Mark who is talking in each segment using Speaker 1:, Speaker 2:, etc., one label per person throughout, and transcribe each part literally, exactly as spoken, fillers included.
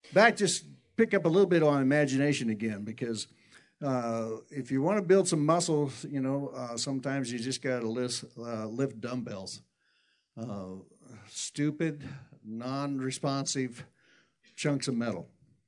Speaker 1: back, just pick up a little bit on imagination again, because uh, if you want to build some muscles, you know, uh, sometimes you just got to lift, uh, lift dumbbells. Uh, stupid, non-responsive chunks of metal.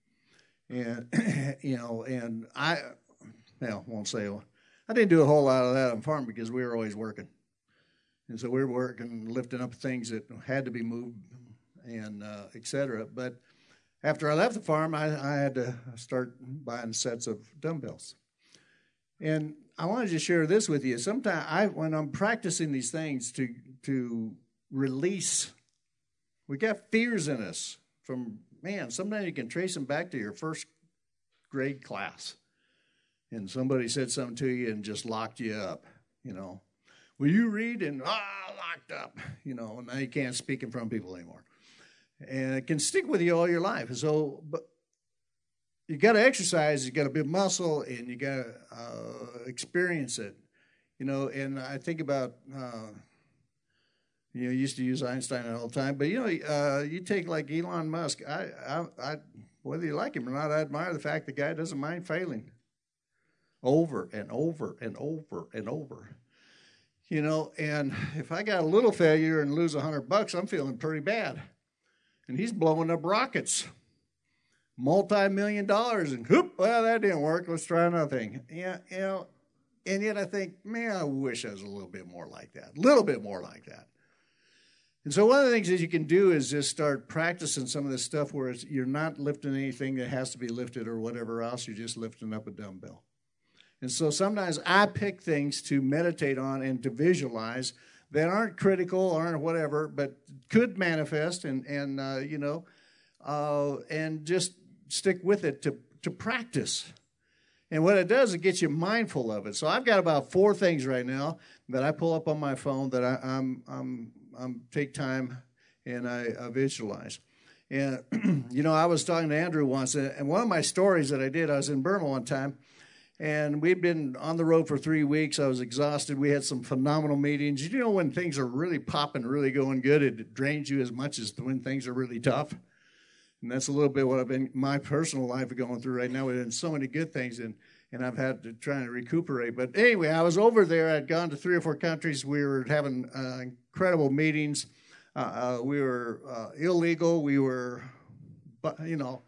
Speaker 1: And, you know, and I, well, won't say, I didn't do a whole lot of that on farm because we were always working. And so we were working, lifting up things that had to be moved and uh, et cetera. But after I left the farm, I, I had to start buying sets of dumbbells. And I wanted to share this with you. Sometimes I, when I'm practicing these things to to release, we got fears in us from, man, sometimes you can trace them back to your first grade class. And somebody said something to you and just locked you up, you know. Will you read? And, ah, locked up, you know, and now you can't speak in front of people anymore. And it can stick with you all your life. And so, but you got to exercise, you got to build muscle, and you got to uh, experience it, you know. And I think about, uh, you know, I used to use Einstein all the time, but you know, uh, you take like Elon Musk. I, I, I, whether you like him or not, I admire the fact the guy doesn't mind failing, over and over and over and over. You know, and if I got a little failure and lose a hundred bucks, I'm feeling pretty bad. And he's blowing up rockets, multi-million dollars, and whoop, well, that didn't work. Let's try another thing. Yeah, you know, and yet I think, man, I wish I was a little bit more like that, a little bit more like that. And so one of the things that you can do is just start practicing some of this stuff where it's, you're not lifting anything that has to be lifted or whatever else. You're just lifting up a dumbbell. And so sometimes I pick things to meditate on and to visualize that aren't critical, aren't whatever, but could manifest and, and uh, you know, uh, and just stick with it to, to practice. And what it does, it gets you mindful of it. So I've got about four things right now that I pull up on my phone that I, I'm, I'm, I'm take time and I, I visualize. And, you know, I was talking to Andrew once, and one of my stories that I did, I was in Burma one time, and we'd been on the road for three weeks. I was exhausted. We had some phenomenal meetings. You know, when things are really popping, really going good, it drains you as much as when things are really tough. And that's a little bit what I've been, my personal life going through right now. We've done so many good things, and, and I've had to try and recuperate. But anyway, I was over there. I'd gone to three or four countries. We were having uh, incredible meetings. Uh, uh, we were uh, illegal. We were, you know,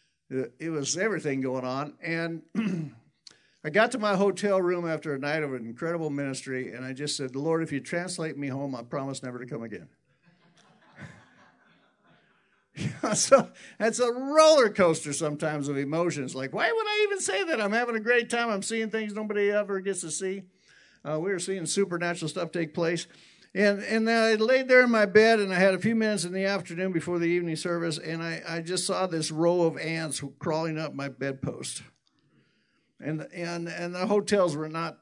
Speaker 1: it was everything going on. And I got to my hotel room after a night of an incredible ministry, and I just said, Lord, if you translate me home, I promise never to come again. So that's a roller coaster sometimes of emotions. Like, why would I even say that? I'm having a great time. I'm seeing things nobody ever gets to see. Uh, we were seeing supernatural stuff take place. And and I laid there in my bed, and I had a few minutes in the afternoon before the evening service, and I, I just saw this row of ants crawling up my bedpost. And and and the hotels were not,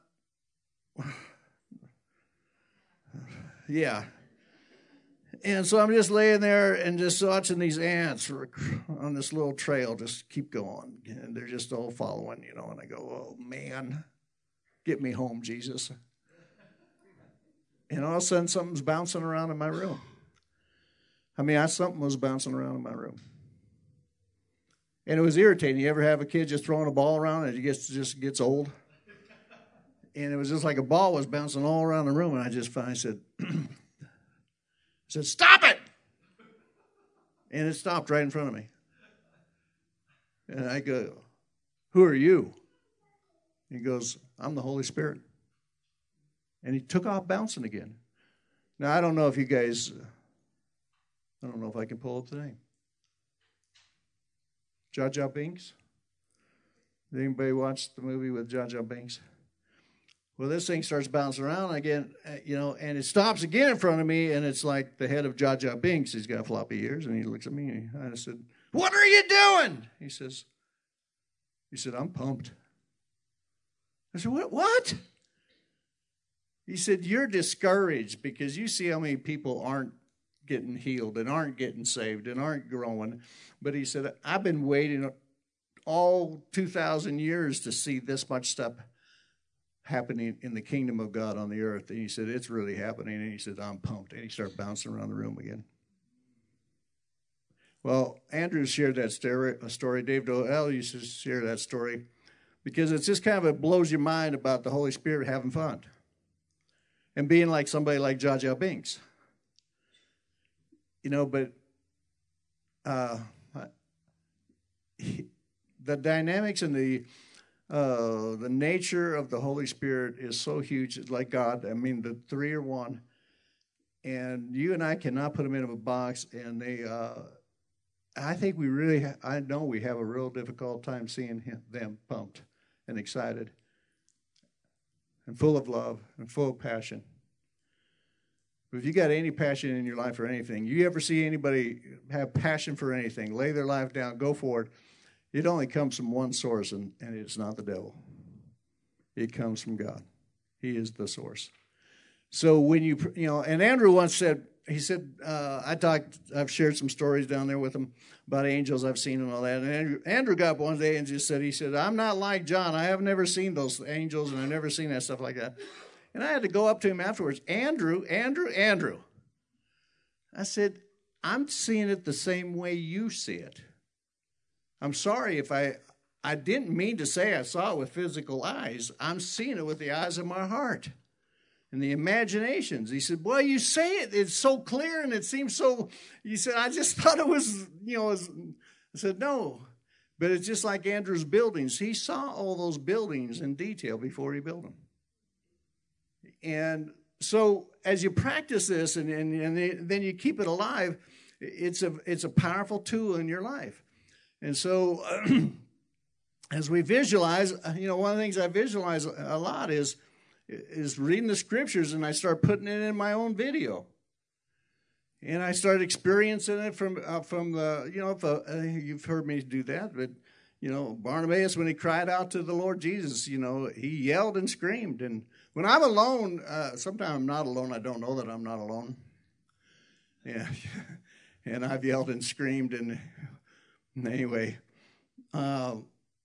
Speaker 1: yeah. And so I'm just laying there and just watching these ants on this little trail just keep going. And they're just all following, you know. And I go, oh, man, get me home, Jesus. And all of a sudden, something's bouncing around in my room. I mean, I, something was bouncing around in my room. And it was irritating. You ever have a kid just throwing a ball around and it gets, just gets old? And it was just like a ball was bouncing all around the room. And I just finally said, I said, stop it! And it stopped right in front of me. And I go, who are you? He goes, I'm the Holy Spirit. And he took off bouncing again. Now, I don't know if you guys, I don't know if I can pull up the name. Jar Jar Binks? Did anybody watch the movie with Jar Jar Binks? Well, this thing starts bouncing around again, you know, and it stops again in front of me, and it's like the head of Jar Jar Binks. He's got floppy ears, and he looks at me, and I said, what are you doing? He says, he said, I'm pumped. I said, what? What? He said, you're discouraged because you see how many people aren't getting healed and aren't getting saved and aren't growing. But he said, I've been waiting all two thousand years to see this much stuff happening in the kingdom of God on the earth. And he said, it's really happening. And he said, I'm pumped. And he started bouncing around the room again. Well, Andrew shared that story. A story. Dave Doyle used to share that story because it's just kind of it blows your mind about the Holy Spirit having fun and being like somebody like Jar Jar Binks. You know, but uh, the dynamics and the uh, the nature of the Holy Spirit is so huge. It's like God. I mean, the three are one, and you and I cannot put them in a box. And they, uh, I think we really, ha- I know we have a real difficult time seeing him, them pumped and excited, and full of love and full of passion. If you got any passion in your life for anything, you ever see anybody have passion for anything, lay their life down, go for it, it only comes from one source, and, and it's not the devil. It comes from God. He is the source. So when you, you know, and Andrew once said, he said, uh, I talked, I've shared some stories down there with him about angels I've seen and all that. And Andrew, Andrew got up one day and just said, he said, I'm not like John. I have never seen those angels, and I've never seen that stuff like that. And I had to go up to him afterwards, Andrew, Andrew, Andrew. I said, I'm seeing it the same way you see it. I'm sorry if I, I didn't mean to say I saw it with physical eyes. I'm seeing it with the eyes of my heart and the imaginations. He said, well, you say it, it's so clear and it seems so, he said, I just thought it was, you know, it was, I said, no. But it's just like Andrew's buildings. He saw all those buildings in detail before he built them. And so as you practice this and, and, and then you keep it alive, it's a, it's a powerful tool in your life. And so as we visualize, you know, one of the things I visualize a lot is, is reading the scriptures, and I start putting it in my own video. And I start experiencing it from, uh, from the, you know, if, uh, you've heard me do that, but, you know, Barnabas, when he cried out to the Lord Jesus, you know, he yelled and screamed. And when I'm alone, uh, sometimes I'm not alone. I don't know that I'm not alone. Yeah. And I've yelled and screamed. And anyway, uh,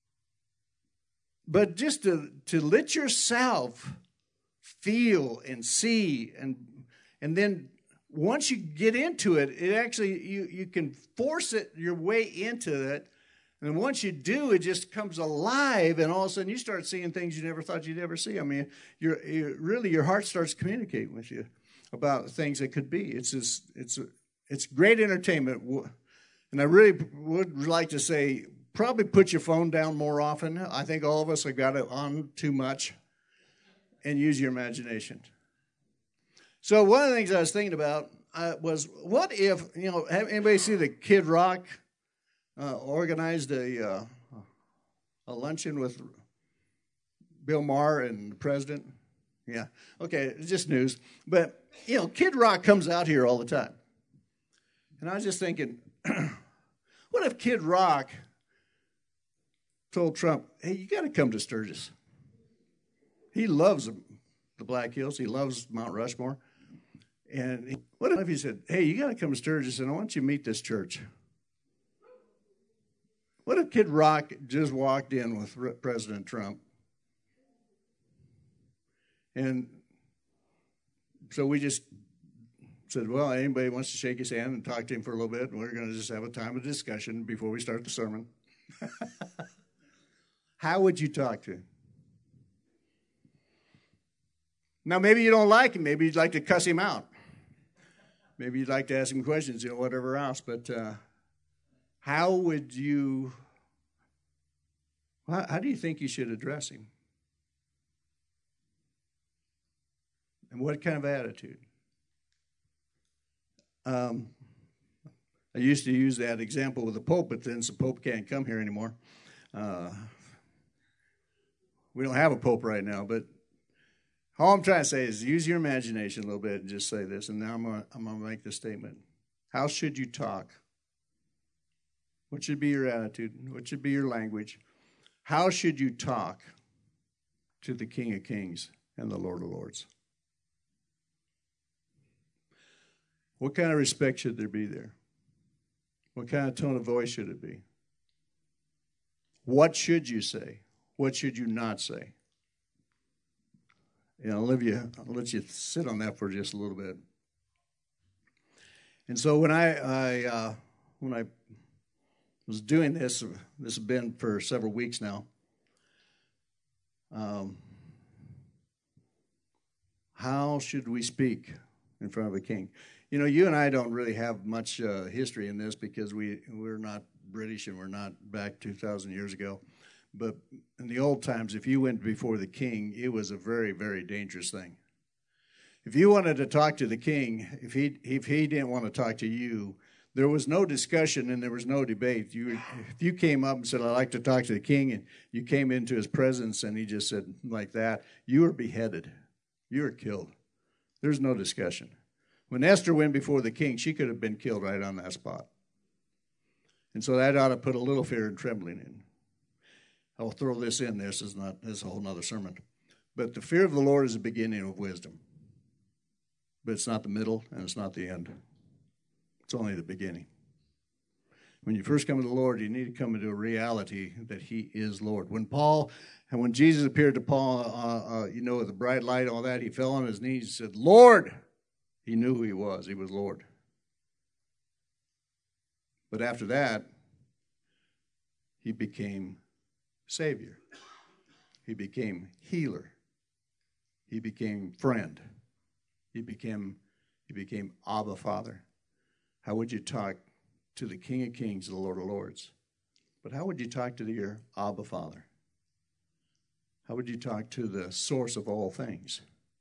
Speaker 1: but just to, to let yourself feel and see, and and then once you get into it, it actually, you, you can force it your way into it. And once you do, it just comes alive, and all of a sudden you start seeing things you never thought you'd ever see. I mean, you're, you're really, your heart starts communicating with you about things that could be. It's just, it's it's great entertainment. And I really would like to say, probably put your phone down more often. I think all of us have got it on too much. And use your imagination. So one of the things I was thinking about uh, was, what if, you know, have anybody see the Kid Rock uh, organized a uh, a luncheon with Bill Maher and the president? Yeah. Okay, it's just news. But, you know, Kid Rock comes out here all the time. And I was just thinking, what if Kid Rock told Trump, hey, you got to come to Sturgis. He loves the Black Hills. He loves Mount Rushmore. And he, what if he said, hey, you got to come to Sturgis, and I want you to meet this church. What if Kid Rock just walked in with President Trump? And so we just said, well, anybody wants to shake his hand and talk to him for a little bit, and we're going to just have a time of discussion before we start the sermon. How would you talk to him? Now, maybe you don't like him. Maybe you'd like to cuss him out. Maybe you'd like to ask him questions, you know, whatever else. But uh, how would you, how, how do you think you should address him? And what kind of attitude? Um, I used to use that example with the Pope, but then the Pope can't come here anymore. Uh, we don't have a Pope right now, but all I'm trying to say is use your imagination a little bit and just say this, and now I'm going I'm to make this statement. How should you talk? What should be your attitude? What should be your language? How should you talk to the King of Kings and the Lord of Lords? What kind of respect should there be there? What kind of tone of voice should it be? What should you say? What should you not say? And I'll leave you, I'll let you sit on that for just a little bit. And so when I, I uh, when I was doing this. This has been for several weeks now. Um, how should we speak in front of a king? You know, you and I don't really have much uh, history in this because we, we're not British and we're not back two thousand years ago. But in the old times, if you went before the king, it was a very, very dangerous thing. If you wanted to talk to the king, if he if he didn't want to talk to you, there was no discussion and there was no debate. You, if you came up and said, "I'd like to talk to the king," and you came into his presence and he just said like that, you were beheaded. You were killed. There's no discussion. When Esther went before the king, she could have been killed right on that spot. And so that ought to put a little fear and trembling in. I'll throw this in. This is not this is a whole other sermon. But the fear of the Lord is the beginning of wisdom. But it's not the middle and it's not the end. It's only the beginning. When you first come to the Lord, you need to come into a reality that he is Lord. When Paul, and when Jesus appeared to Paul, uh, uh, you know, with the bright light and all that, he fell on his knees and said, "Lord." He knew who he was. He was Lord. But after that, he became Savior. He became healer. He became friend. He became, he became Abba Father. How would you talk to the King of Kings, the Lord of Lords? But how would you talk to your Abba Father? How would you talk to the source of all things?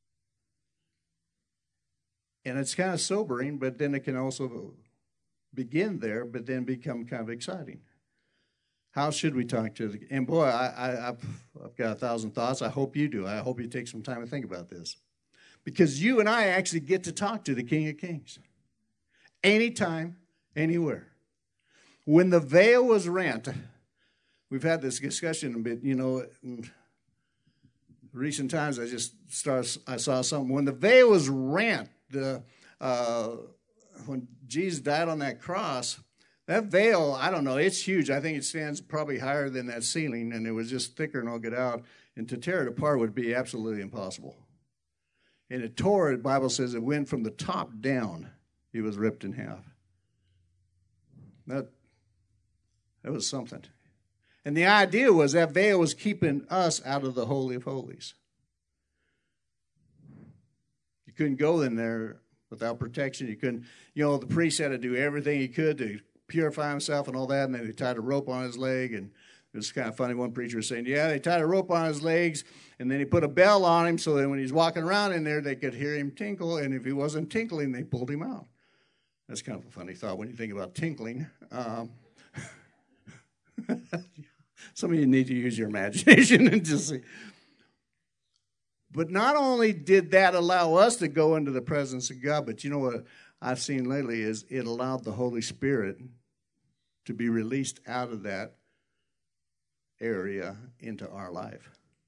Speaker 1: And it's kind of sobering, but then it can also begin there, but then become kind of exciting. How should we talk to the, and boy, I, I, I've, I've got a thousand thoughts. I hope you do. I hope you take some time to think about this. Because you and I actually get to talk to the King of Kings. Anytime, anywhere. When the veil was rent, we've had this discussion a bit, you know, in recent times I just started, I saw something. When the veil was rent, the uh, when Jesus died on that cross, that veil, I don't know, it's huge. I think it stands probably higher than that ceiling, and it was just thicker and all get out. And to tear it apart would be absolutely impossible. And it tore, the Bible says it went from the top down. It was ripped in half. That, that was something. And the idea was that veil was keeping us out of the Holy of Holies. You couldn't go in there without protection. You couldn't, you know, the priest had to do everything he could to purify himself and all that, and then they tied a rope on his leg, and it was kind of funny. One preacher was saying, yeah, they tied a rope on his legs, and then he put a bell on him so that when he's walking around in there, they could hear him tinkle, and if he wasn't tinkling, they pulled him out. That's kind of a funny thought when you think about tinkling. Um, some of you need to use your imagination and just see. But not only did that allow us to go into the presence of God, but you know what I've seen lately is it allowed the Holy Spirit to be released out of that area into our life.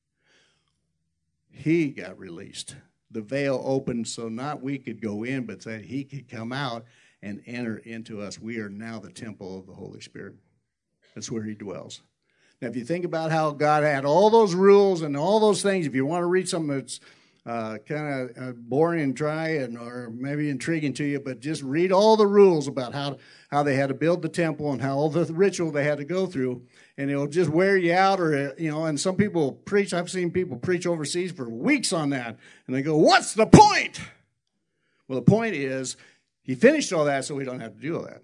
Speaker 1: He got released. The veil opened so not we could go in, but that he could come out and enter into us. We are now the temple of the Holy Spirit. That's where he dwells. Now, if you think about how God had all those rules and all those things, if you want to read something that's uh, kind of uh, boring and dry and or maybe intriguing to you, but just read all the rules about how, how they had to build the temple and how all the ritual they had to go through, and it'll just wear you out. Or, you know, and some people preach, I've seen people preach overseas for weeks on that, and they go, what's the point? Well, the point is he finished all that so we don't have to do all that.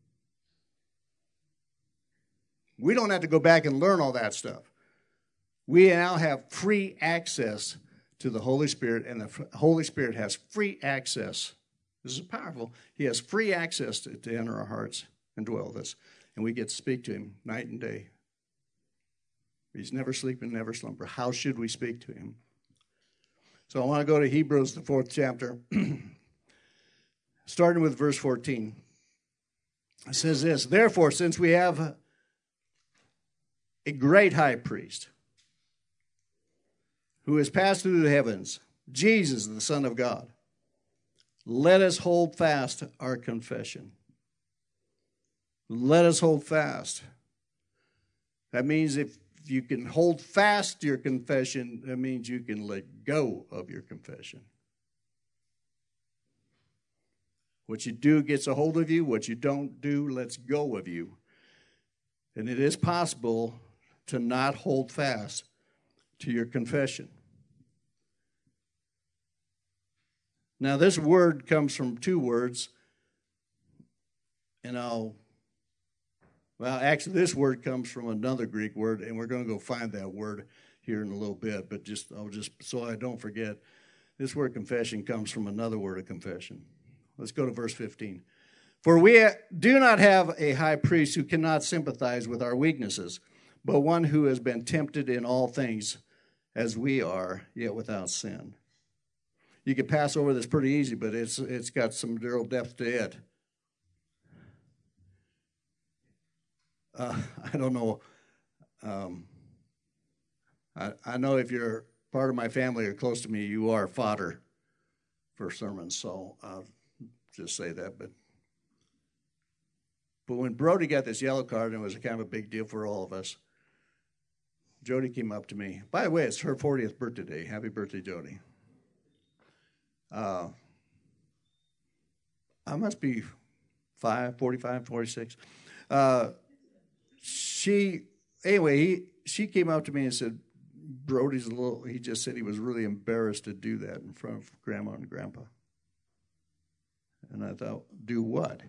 Speaker 1: We don't have to go back and learn all that stuff. We now have free access to the Holy Spirit, and the Holy Spirit has free access. This is powerful. He has free access to, to enter our hearts and dwell with us, and we get to speak to him night and day. He's never sleeping, never slumber. How should we speak to him? So I want to go to Hebrews, the fourth chapter, starting with verse fourteen. It says this, therefore, since we have a great high priest who has passed through the heavens, Jesus, the Son of God, let us hold fast our confession. Let us hold fast. That means if you can hold fast your confession, that means you can let go of your confession. What you do gets a hold of you. What you don't do lets go of you. And it is possible to not hold fast to your confession. Now, this word comes from two words, and I'll, well, actually, this word comes from another Greek word, and we're going to go find that word here in a little bit, but just, I'll just, so I don't forget, this word confession comes from another word of confession. Let's go to verse fifteen. For we do not have a high priest who cannot sympathize with our weaknesses, but one who has been tempted in all things as we are, yet without sin. You could pass over this pretty easy, but it's it's got some real depth to it. Uh, I don't know. Um, I, I know if you're part of my family or close to me, you are fodder for sermons, so I'll just say that. But but when Brody got this yellow card, and it was kind of a big deal for all of us, Jody came up to me. By the way, it's her fortieth birthday day. Happy birthday, Jody. Uh, I must be five, forty-five, forty-six. Uh, she, anyway, he, she came up to me and said, Brody's a little, he just said he was really embarrassed to do that in front of Grandma and Grandpa. And I thought, do what?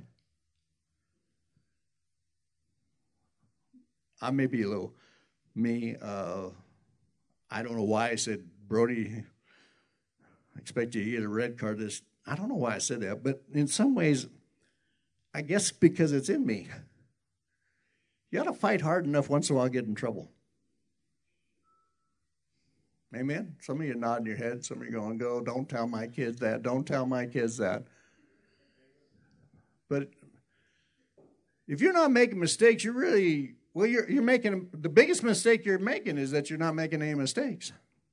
Speaker 1: I may be a little, me, uh, I don't know why I said, Brody, I expect you to get a red card. This, I don't know why I said that, but in some ways, I guess because it's in me. You ought to fight hard enough once in a while to get in trouble. Amen? Some of you are nodding your head. Some of you are going, go, don't tell my kids that. Don't tell my kids that. But if you're not making mistakes, you're really, well, you're, you're making, the biggest mistake you're making is that you're not making any mistakes.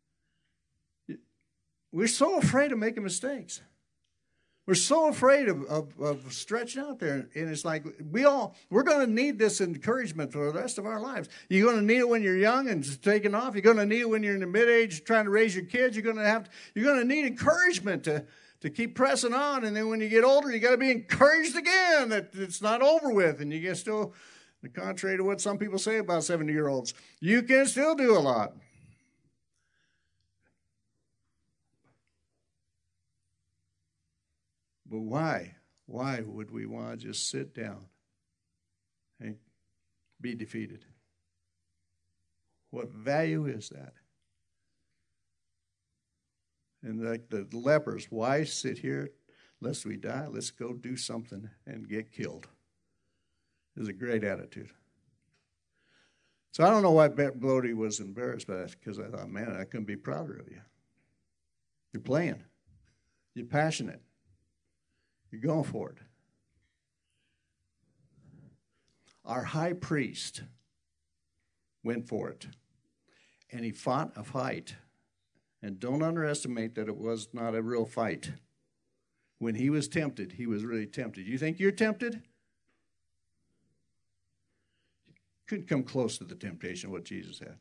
Speaker 1: We're so afraid of making mistakes. We're so afraid of, of, of stretching out there. And it's like, we all, we're going to need this encouragement for the rest of our lives. You're going to need it when you're young and just taking off. You're going to need it when you're in the mid-age trying to raise your kids. You're going to have, to, you're going to need encouragement to, to keep pressing on. And then when you get older, you got to be encouraged again that it's not over with. And you can still, contrary to what some people say about seventy-year-olds, you can still do a lot. But why? Why would we want to just sit down and be defeated? What value is that? And like the lepers, why sit here lest we die? Let's go do something and get killed. It's a great attitude. So I don't know why Brody was embarrassed by that, because I thought, man, I couldn't be prouder of you. You're playing. You're passionate. You're going for it. Our high priest went for it, and he fought a fight. And don't underestimate that it was not a real fight. When he was tempted, he was really tempted. You think you're tempted? Couldn't come close to the temptation of what Jesus had.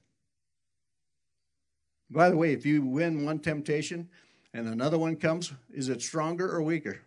Speaker 1: By the way, if you win one temptation and another one comes, is it stronger or weaker?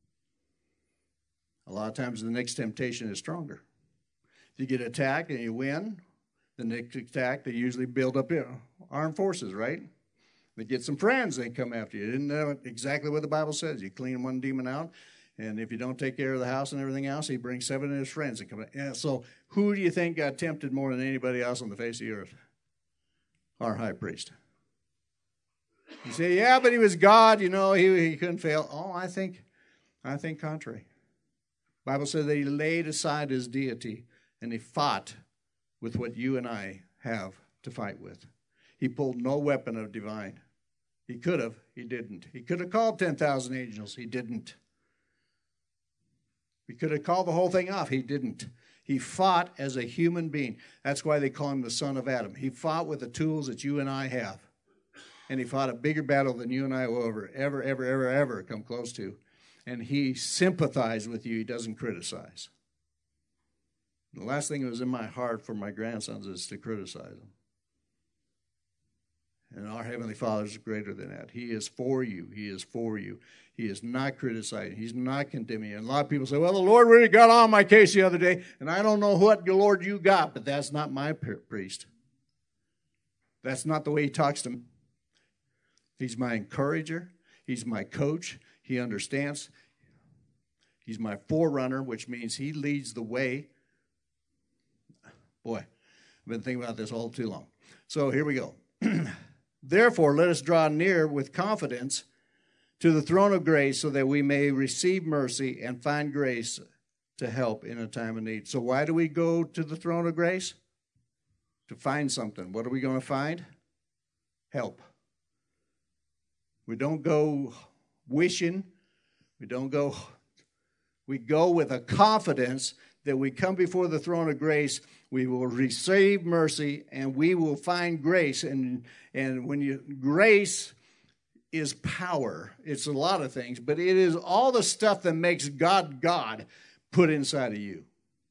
Speaker 1: A lot of times the next temptation is stronger. If you get attacked and you win, the next attack, they usually build up, you know, armed forces, right? They get some friends, they come after you. Isn't that exactly what the Bible says? You clean one demon out, and if you don't take care of the house and everything else, he brings seven of his friends and come out. Yeah, so who do you think got tempted more than anybody else on the face of the earth? Our high priest. You say, yeah, but he was God, you know, he, he couldn't fail. Oh, I think, I think contrary. The Bible says that he laid aside his deity and he fought with what you and I have to fight with. He pulled no weapon of divine. He could have, he didn't. He could have called ten thousand angels, he didn't. He could have called the whole thing off, he didn't. He fought as a human being. That's why they call him the son of Adam. He fought with the tools that you and I have. And he fought a bigger battle than you and I will ever, ever, ever, ever, ever come close to. And he sympathized with you. He doesn't criticize. The last thing that was in my heart for my grandsons is to criticize them. And our Heavenly Father is greater than that. He is for you. He is for you. He is not criticizing. He's not condemning you. And a lot of people say, well, the Lord really got on my case the other day, and I don't know what the Lord you got, but that's not my priest. That's not the way he talks to me. He's my encourager. He's my coach. He understands. He's my forerunner, which means he leads the way. Boy, I've been thinking about this all too long. So here we go. Therefore, let us draw near with confidence to the throne of grace so that we may receive mercy and find grace to help in a time of need. So why do we go to the throne of grace? To find something. What are we going to find? Help. We don't go wishing. We don't go. We go with a confidence that we come before the throne of grace, we will receive mercy, and we will find grace. And, and when you, grace is power. It's a lot of things, but it is all the stuff that makes God God put inside of you.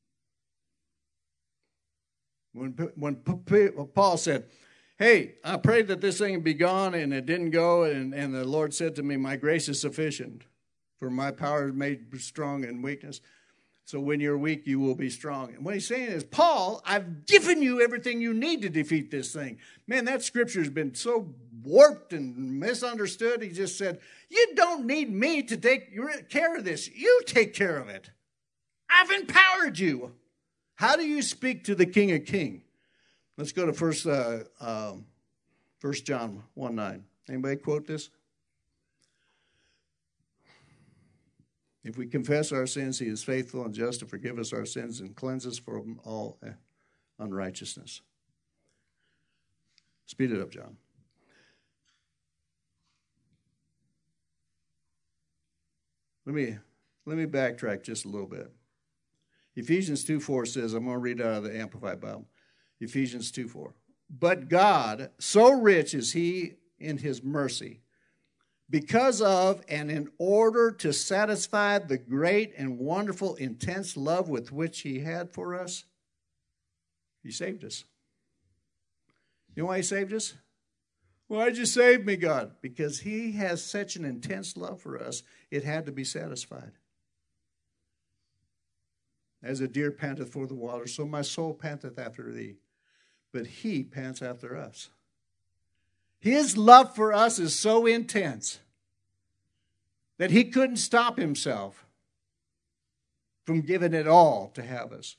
Speaker 1: When, when Paul said, hey, I prayed that this thing would be gone, and it didn't go, and, and the Lord said to me, my grace is sufficient, for my power is made strong in weakness. So when you're weak, you will be strong. And what he's saying is, Paul, I've given you everything you need to defeat this thing. Man, that scripture has been so warped and misunderstood. He just said, you don't need me to take care of this. You take care of it. I've empowered you. How do you speak to the King of Kings? Let's go to First, uh, um, First John one nine. Anybody quote this? If we confess our sins, he is faithful and just to forgive us our sins and cleanse us from all unrighteousness. Speed it up, John. Let me, let me backtrack just a little bit. Ephesians two four says, I'm going to read out of the Amplified Bible. Ephesians two four. But God, so rich is he in his mercy, because of and in order to satisfy the great and wonderful, intense love with which he had for us, he saved us. You know why he saved us? Why'd you save me, God? Because he has such an intense love for us, it had to be satisfied. As a deer panteth for the water, so my soul panteth after thee. But he pants after us. His love for us is so intense that he couldn't stop himself from giving it all to have us.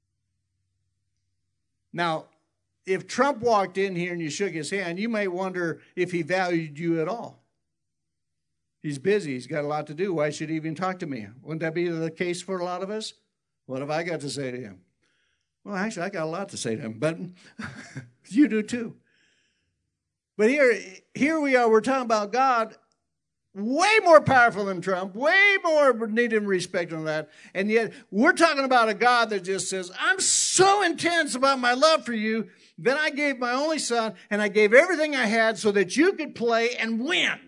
Speaker 1: Now, if Trump walked in here and you shook his hand, you might wonder if he valued you at all. He's busy. He's got a lot to do. Why should he even talk to me? Wouldn't that be the case for a lot of us? What have I got to say to him? Well, actually, I got a lot to say to him, but you do too. But here, here we are, we're talking about God, way more powerful than Trump, way more needed and respect than that. And yet, we're talking about a God that just says, I'm so intense about my love for you that I gave my only son, and I gave everything I had so that you could play and win.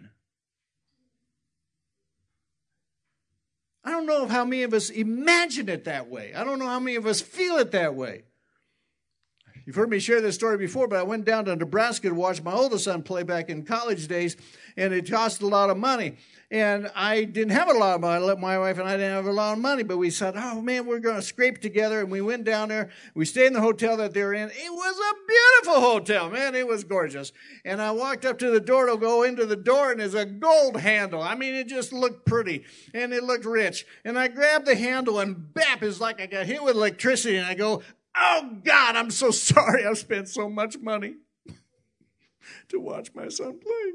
Speaker 1: I don't know how many of us imagine it that way. I don't know how many of us feel it that way. You've heard me share this story before, but I went down to Nebraska to watch my oldest son play back in college days, and it cost a lot of money. And I didn't have a lot of money. My wife and I didn't have a lot of money, but we said, oh, man, we're going to scrape together. And we went down there. We stayed in the hotel that they were in. It was a beautiful hotel, man. It was gorgeous. And I walked up to the door to go into the door, and there's a gold handle. I mean, it just looked pretty, and it looked rich. And I grabbed the handle, and bap, it's like I got hit with electricity. And I go, oh, God, I'm so sorry I've spent so much money to watch my son play.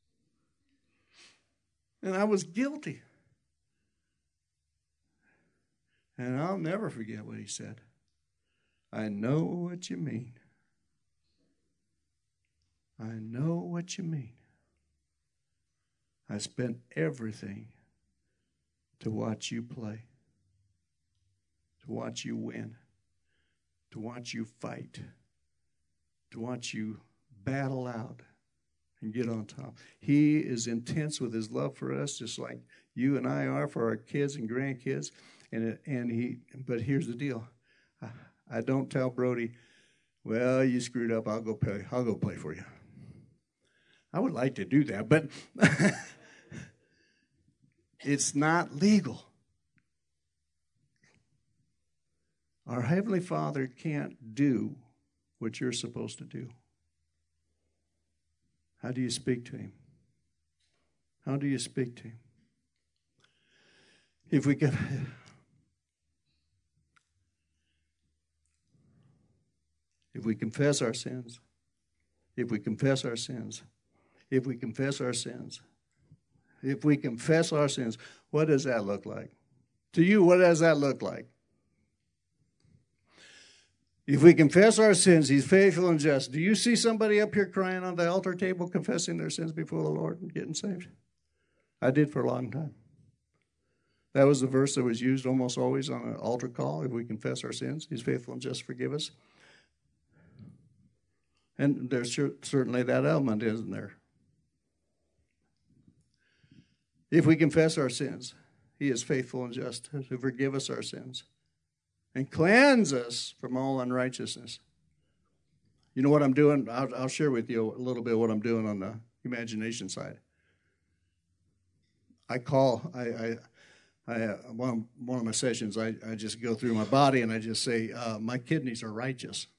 Speaker 1: And I was guilty. And I'll never forget what he said. I know what you mean. I know what you mean. I spent everything to watch you play, to watch you win, to watch you fight, to watch you battle out and get on top. He is intense with his love for us, just like you and I are for our kids and grandkids. And and he, but here's the deal: I, I don't tell Brody, "Well, you screwed up. I'll go play. I'll go play for you." I would like to do that, but it's not legal. Our Heavenly Father can't do what you're supposed to do. How do you speak to Him? How do you speak to Him? If we could... If we confess our sins, if we confess our sins, if we confess our sins, if we confess our sins, what does that look like? To you, what does that look like? If we confess our sins, He's faithful and just. Do you see somebody up here crying on the altar table, confessing their sins before the Lord and getting saved? I did for a long time. That was the verse that was used almost always on an altar call. If we confess our sins, He's faithful and just to forgive us. And there's certainly that element, isn't there? If we confess our sins, He is faithful and just to forgive us our sins and cleanse us from all unrighteousness. You know what I'm doing? I'll, I'll share with you a little bit what I'm doing on the imagination side. I call, I, I, I uh, one, one of my sessions, I, I just go through my body and I just say, uh, my kidneys are righteous.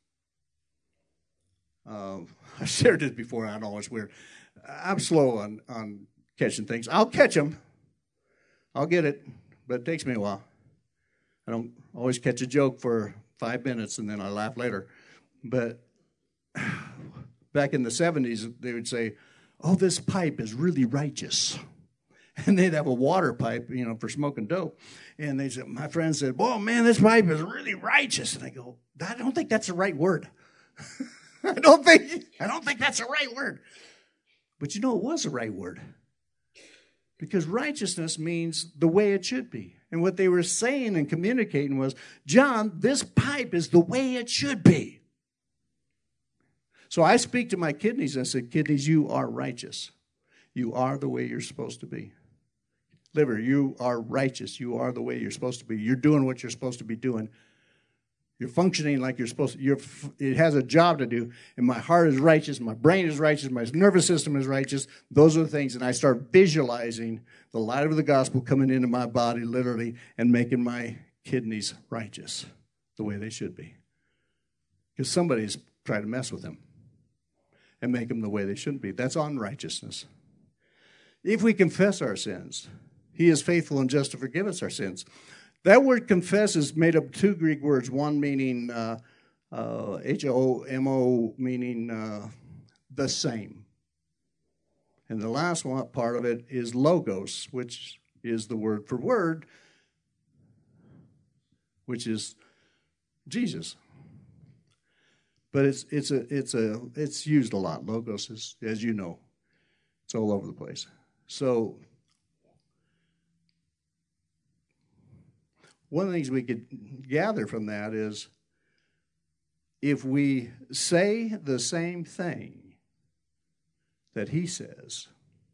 Speaker 1: Uh, I shared this before. I know it's weird. I'm slow on, on catching things. I'll catch them. I'll get it, but it takes me a while. I don't always catch a joke for five minutes and then I laugh later. But back in the seventies, they would say, oh, this pipe is really righteous. And they'd have a water pipe, you know, for smoking dope. And they said, my friend said, oh, man, this pipe is really righteous. And I go, I don't think that's the right word. I don't think I don't think that's the right word. But you know, it was the right word. Because righteousness means the way it should be. And what they were saying and communicating was, John, this pipe is the way it should be. So I speak to my kidneys and I said, kidneys, you are righteous. You are the way you're supposed to be. Liver, you are righteous. You are the way you're supposed to be. You're doing what you're supposed to be doing. You're functioning like you're supposed to. You're, it has a job to do. And my heart is righteous. My brain is righteous. My nervous system is righteous. Those are the things. And I start visualizing the light of the gospel coming into my body literally and making my kidneys righteous the way they should be. Because somebody's trying to mess with them and make them the way they shouldn't be. That's unrighteousness. If we confess our sins, He is faithful and just to forgive us our sins. That word confess is made up of two Greek words, one meaning uh, uh, H O M O, meaning uh, the same. And the last one part of it is logos, which is the word for word, which is Jesus. But it's it's a it's a it's used a lot. Logos is, as you know, it's all over the place. So one of the things we could gather from that is if we say the same thing that He says,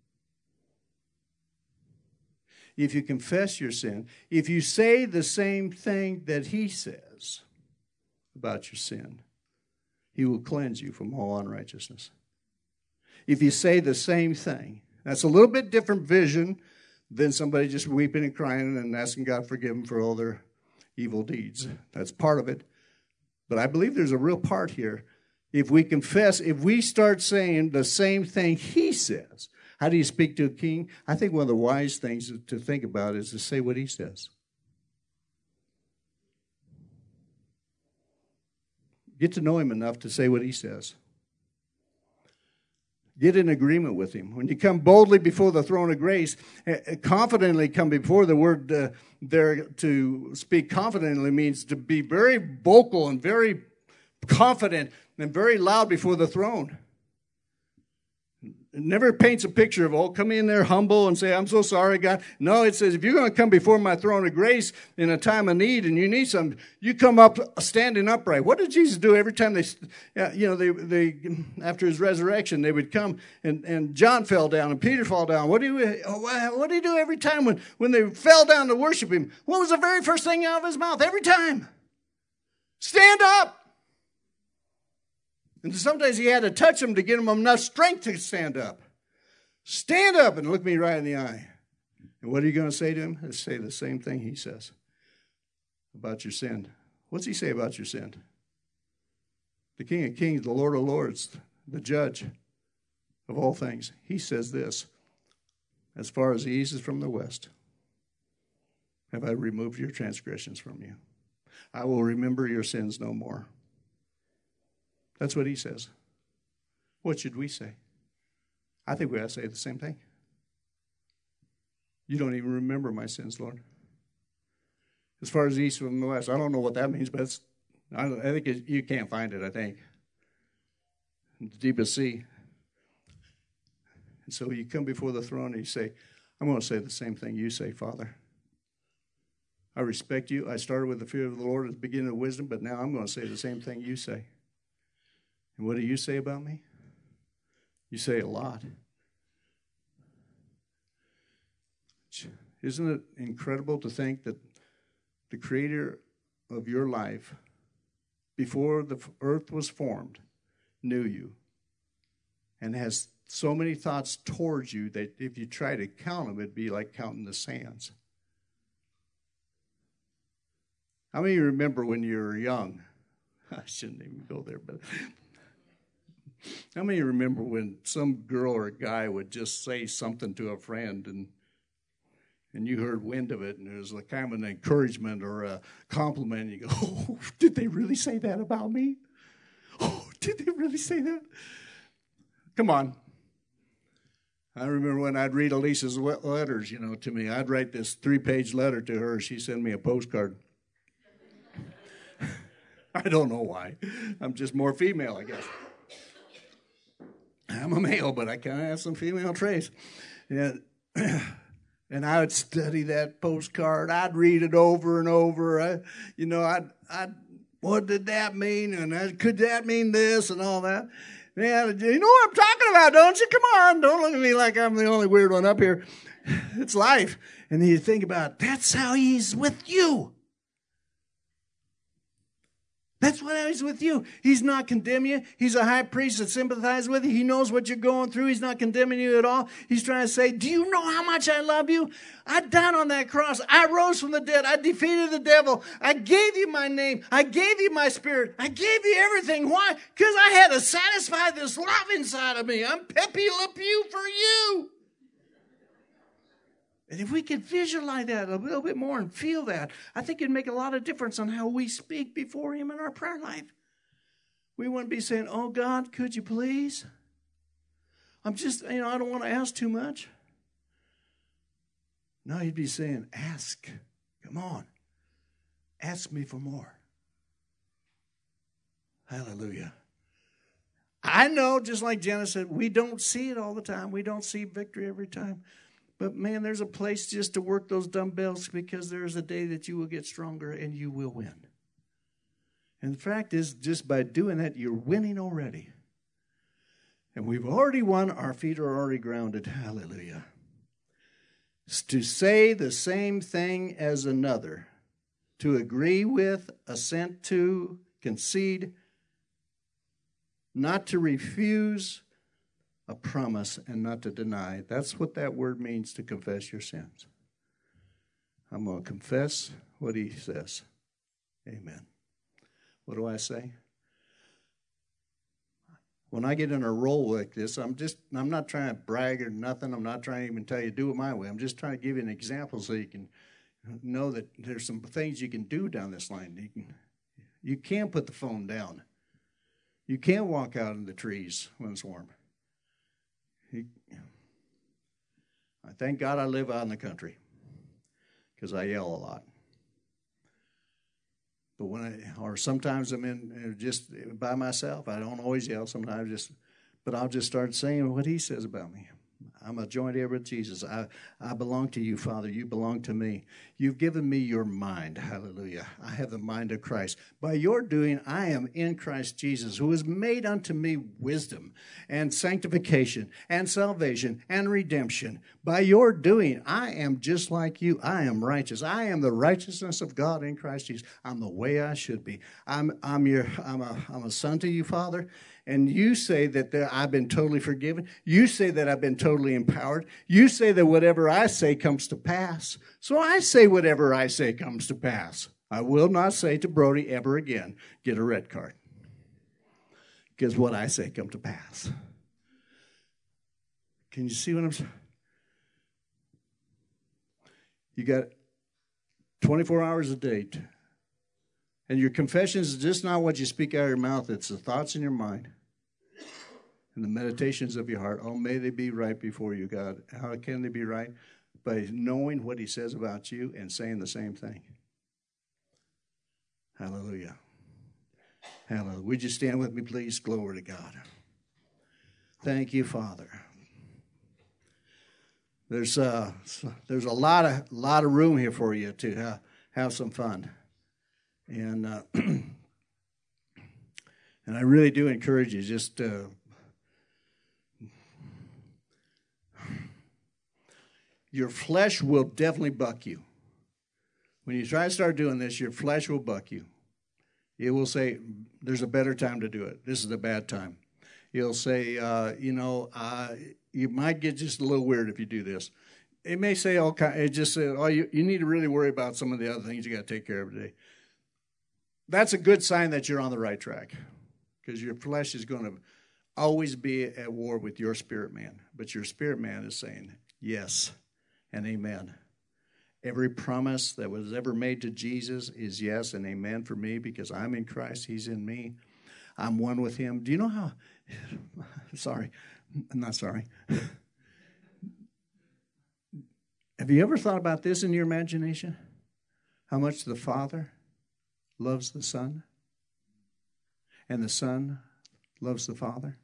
Speaker 1: if you confess your sin, if you say the same thing that He says about your sin, He will cleanse you from all unrighteousness. If you say the same thing, that's a little bit different vision than somebody just weeping and crying and asking God to forgive them for all their evil deeds. That's part of it. But I believe there's a real part here. If we confess, if we start saying the same thing He says, how do you speak to a king? I think one of the wise things to think about is to say what He says. Get to know Him enough to say what He says. Get in agreement with Him. When you come boldly before the throne of grace, confidently come before the word uh, there. To speak confidently means to be very vocal and very confident and very loud before the throne. It never paints a picture of, oh, come in there humble and say, I'm so sorry, God. No, it says, if you're going to come before my throne of grace in a time of need and you need something, you come up standing upright. What did Jesus do every time they, you know, they, they after His resurrection, they would come and, and John fell down and Peter fell down. What do you, what did He do every time when, when they fell down to worship Him? What was the very first thing out of His mouth? Every time. Stand up. And sometimes He had to touch them to get them enough strength to stand up. stand up and look me right in the eye. And what are you going to say to him? Let's say the same thing he says about your sin. What's he say about your sin? The King of Kings, the Lord of Lords, the judge of all things. He says this, as far as the east is from the west, have I removed your transgressions from you. I will remember your sins no more. That's what he says. What should we say? I think we ought to say the same thing. You don't even remember my sins, Lord. As far as the east from the west, I don't know what that means, but it's, I, I think it, you can't find it, I think. In the deepest sea. And so you come before the throne and you say, I'm going to say the same thing you say, Father. I respect you. I started with the fear of the Lord at the beginning of wisdom, but now I'm going to say the same thing you say. And what do you say about me? You say a lot. Isn't it incredible to think that the creator of your life, before the earth was formed, knew you and has so many thoughts towards you that if you try to count them, it'd be like counting the sands. How many of you remember when you were young? I shouldn't even go there, but how many of you remember when some girl or a guy would just say something to a friend and and you heard wind of it and it was like kind of an encouragement or a compliment and you go, oh, did they really say that about me? Oh, did they really say that? Come on. I remember when I'd read Elisa's letters, you know, to me. I'd write this three-page letter to her. She'd send me a postcard. I don't know why. I'm just more female, I guess. I'm a male, but I kind of have some female traits. And, and I would study that postcard. I'd read it over and over. I, you know, I'd, I'd, what did that mean? And I, could that mean this and all that? Yeah, you know what I'm talking about, don't you? Come on, don't look at me like I'm the only weird one up here. It's life. And then you think about, that's how he's with you. That's why he's with you. He's not condemning you. He's a high priest that sympathizes with you. He knows what you're going through. He's not condemning you at all. He's trying to say, do you know how much I love you? I died on that cross. I rose from the dead. I defeated the devil. I gave you my name. I gave you my spirit. I gave you everything. Why? Because I had to satisfy this love inside of me. I'm Pepe Le Pew for you. And if we could visualize that a little bit more and feel that, I think it'd make a lot of difference on how we speak before him in our prayer life. We wouldn't be saying, oh, God, could you please? I'm just, you know, I don't want to ask too much. No, you'd be saying, ask. Come on. Ask me for more. Hallelujah. I know, just like Jenna said, we don't see it all the time. We don't see victory every time. But, man, there's a place just to work those dumbbells because there's a day that you will get stronger and you will win. And the fact is, just by doing that, you're winning already. And we've already won. Our feet are already grounded. Hallelujah. It's to say the same thing as another, to agree with, assent to, concede, not to refuse a promise and not to deny. That's what that word means, to confess your sins. I'm going to confess what he says. Amen. What do I say? When I get in a role like this, I'm just, I'm not trying to brag or nothing. I'm not trying to even tell you do it my way. I'm just trying to give you an example so you can know that there's some things you can do down this line. You can, you can put the phone down. You can't walk out in the trees when it's warm. You, I thank God I live out in the country because I yell a lot. But when I, or sometimes I'm in just by myself. I don't always yell. Sometimes just, but I'll just start saying what he says about me. I'm a joint heir with Jesus. I, I belong to you, Father. You belong to me. You've given me your mind. Hallelujah. I have the mind of Christ. By your doing, I am in Christ Jesus, who has made unto me wisdom and sanctification and salvation and redemption. By your doing, I am just like you. I am righteous. I am the righteousness of God in Christ Jesus. I'm the way I should be. I'm, I'm, your, I'm, a, I'm a son to you, Father. And you say that there, I've been totally forgiven. You say that I've been totally fully empowered. You say that whatever I say comes to pass. So I say whatever I say comes to pass. I will not say to Brody ever again, get a red card. Because what I say comes to pass. Can you see what I'm saying? You got twenty-four hours a day. And your confessions is just not what you speak out of your mouth. It's the thoughts in your mind and the meditations of your heart. Oh, may they be right before you, God. How can they be right? By knowing what he says about you and saying the same thing. Hallelujah. Hallelujah. Would you stand with me, please? Glory to God. Thank you, Father. There's uh, there's a lot of lot of room here for you to uh, have some fun. And uh, and I really do encourage you, just uh, your flesh will definitely buck you. When you try to start doing this, your flesh will buck you. It will say, there's a better time to do it. This is a bad time. It'll say, uh, you know, uh, you might get just a little weird if you do this. It may say all kind. It just says, oh, you, you need to really worry about some of the other things you got to take care of today. That's a good sign that you're on the right track, because your flesh is going to always be at war with your spirit man. But your spirit man is saying yes and amen. Every promise that was ever made to Jesus is yes and amen for me, because I'm in Christ. He's in me. I'm one with him. Do you know how? Sorry. I'm not sorry. Have you ever thought about this in your imagination? How much the Father loves the Son, and the Son loves the Father,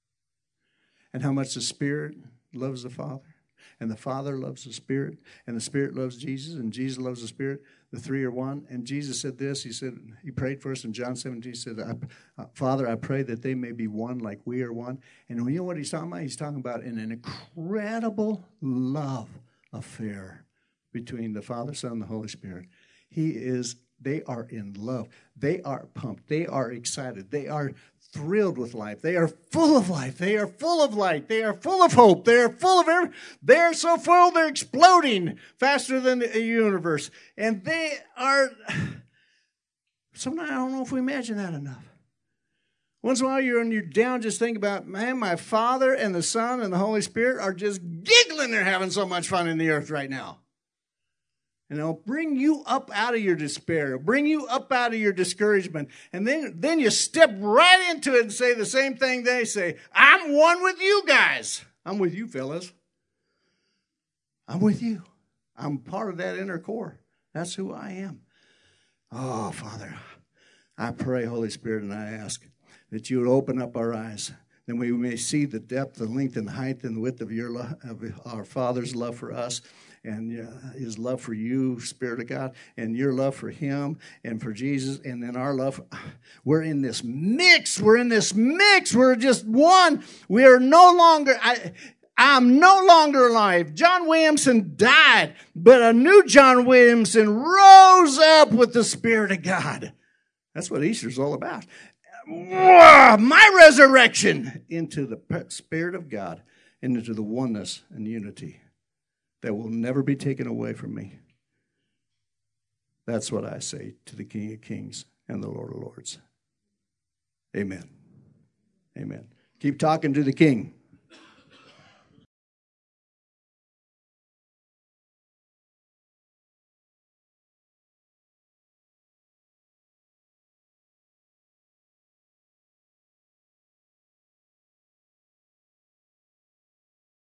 Speaker 1: and how much the Spirit loves the Father, and the Father loves the Spirit, and the Spirit loves Jesus, and Jesus loves the Spirit. The three are one. And Jesus said this. He said, he prayed for us in John seventeen. He said, I, uh, Father, I pray that they may be one like we are one. And you know what he's talking about? He's talking about an incredible love affair between the Father, Son, and the Holy Spirit. He is They are in love. They are pumped. They are excited. They are thrilled with life. They are full of life. They are full of light. They are full of hope. They are full of everything. They are so full, they're exploding faster than the universe. And they are, sometimes I don't know if we imagine that enough. Once in a while you're, when you're down, just think about, man, my Father and the Son and the Holy Spirit are just giggling. They're having so much fun in the earth right now. And it'll bring you up out of your despair. It'll bring you up out of your discouragement. And then, then you step right into it and say the same thing they say. I'm one with you guys. I'm with you, fellas. I'm with you. I'm part of that inner core. That's who I am. Oh, Father, I pray, Holy Spirit, and I ask that you would open up our eyes, that we may see the depth, the length, and the height, and the width of your love, of our Father's love for us, and uh, his love for you, Spirit of God, and your love for him and for Jesus, and then our love. We're in this mix. We're in this mix. We're just one. We are no longer, I, I'm no longer alive. John Williamson died, but a new John Williamson rose up with the Spirit of God. That's what Easter's all about. My resurrection into the Spirit of God and into the oneness and unity that will never be taken away from me. That's what I say to the King of Kings and the Lord of Lords. Amen. Amen. Keep talking to the King.